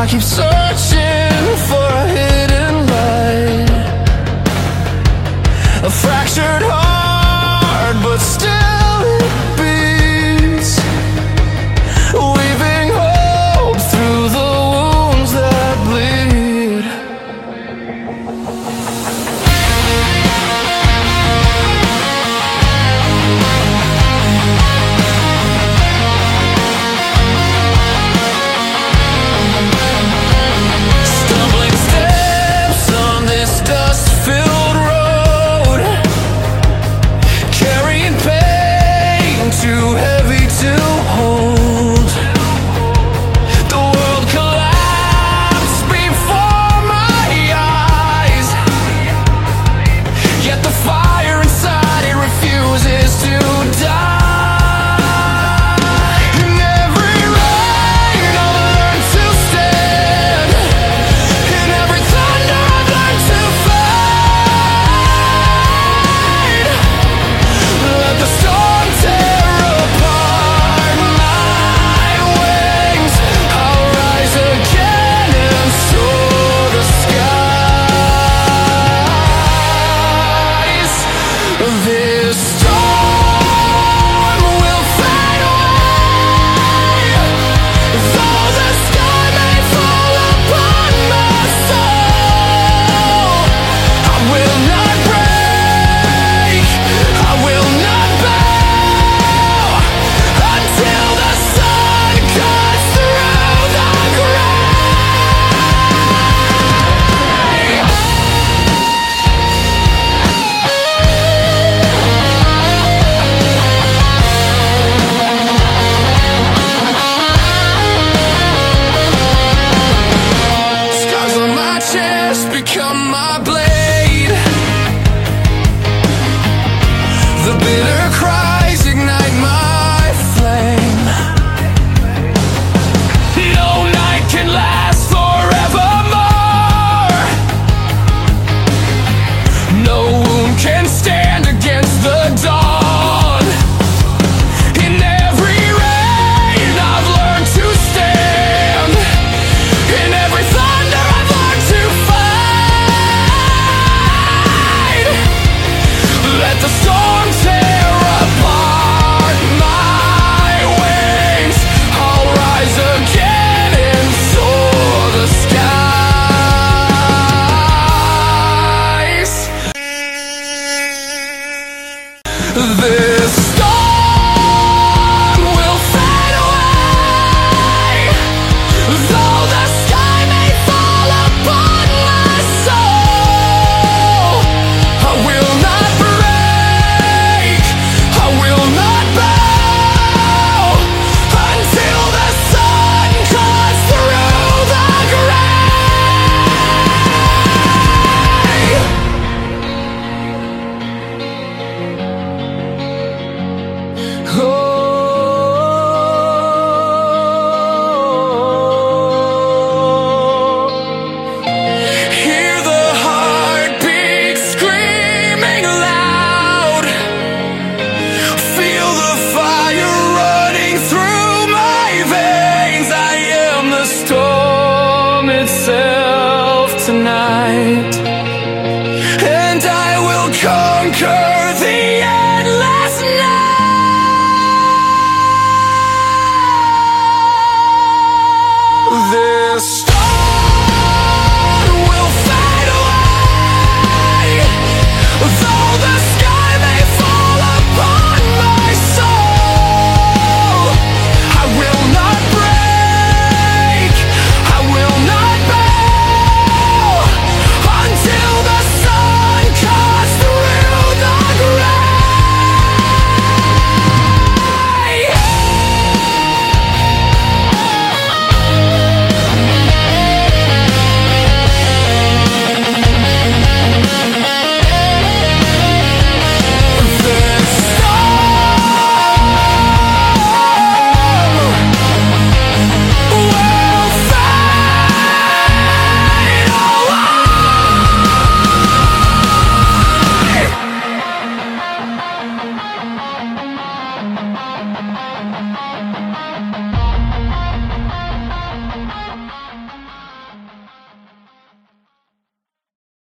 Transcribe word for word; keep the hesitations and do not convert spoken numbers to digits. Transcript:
I keep searching for a hidden light, a fractured heart, but still it beats, weaving hope through the wounds that bleed. Stumbling steps on this dust-filled road, carrying pain too heavy to hold. The world collapsed before my eyes, yet the fire inside it refuses to die. In every rain I've learned to stand, in every thunder I've learned to fight. Let the storm tear apart my wings, I'll rise again and soar the skies. This storm will fade away, though the sky may fall upon my soul. I will not break, I will not bow, until the sun cuts through the gray. Scars on my chest become my blade, the bitter cries ignite my flame. No night can last forevermore, no wound can stand against the dawn. In every rain I've learned to stand, in every thunder I've learned to fight. Let the storm tear apart my wings, I'll rise again and soar the skies. This storm will fade away, though the sky may fall upon my soul. I will not break, I will not bow, until the sun cuts through the gray. Oh, hear the heartbeat screaming loud, feel the fire running through my veins. I am the storm itself tonight, and I will conquer the endless night. This storm will fade away, though the sky may fall upon my soul. I will not break, I will not bow, until the sun cuts through the gray. Thank you.